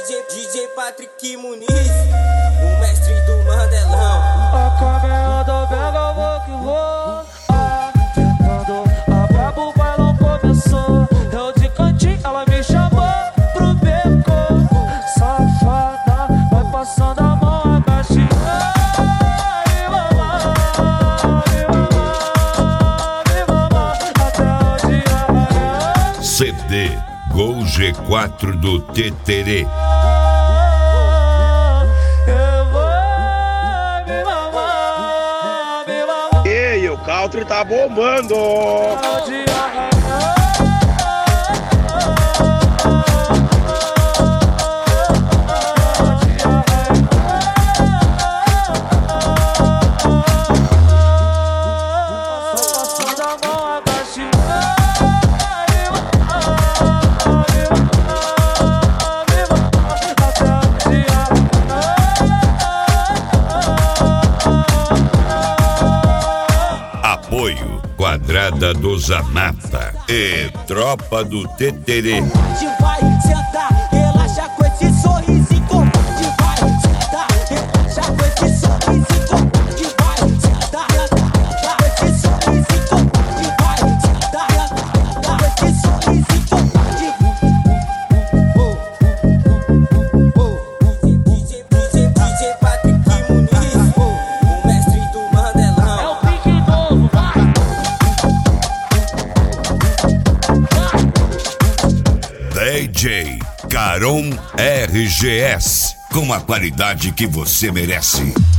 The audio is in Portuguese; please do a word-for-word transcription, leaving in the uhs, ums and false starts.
DJ, DJ Patrick Muniz, o mestre do Mandelão. A caminhada pega, vou que vou. Ah, tentando a brabo, o bailão começou. Eu de cantinho, ela me chamou pro beco. Safada, vai passando a mão, agache. Me mamar, me mamar, me mamar, até o dia raiar. C D Gol G quatro do Teterê. Ei, o country tá bombando. Apoio Quadrada do Zanata e Tropa do Teterê. Vai sentar, relaxa com esse sorrisinho. Vai sentar, relaxa com esse sorrisinho. Vai sentar, relaxa com esse sorrisinho. Vai sentar, relaxa com esse sorrisinho. DJ, DJ, DJ Patrick Muniz, o mestre do Mandelão. É o pique novo, vai! D J Caron R G S, com a qualidade que você merece.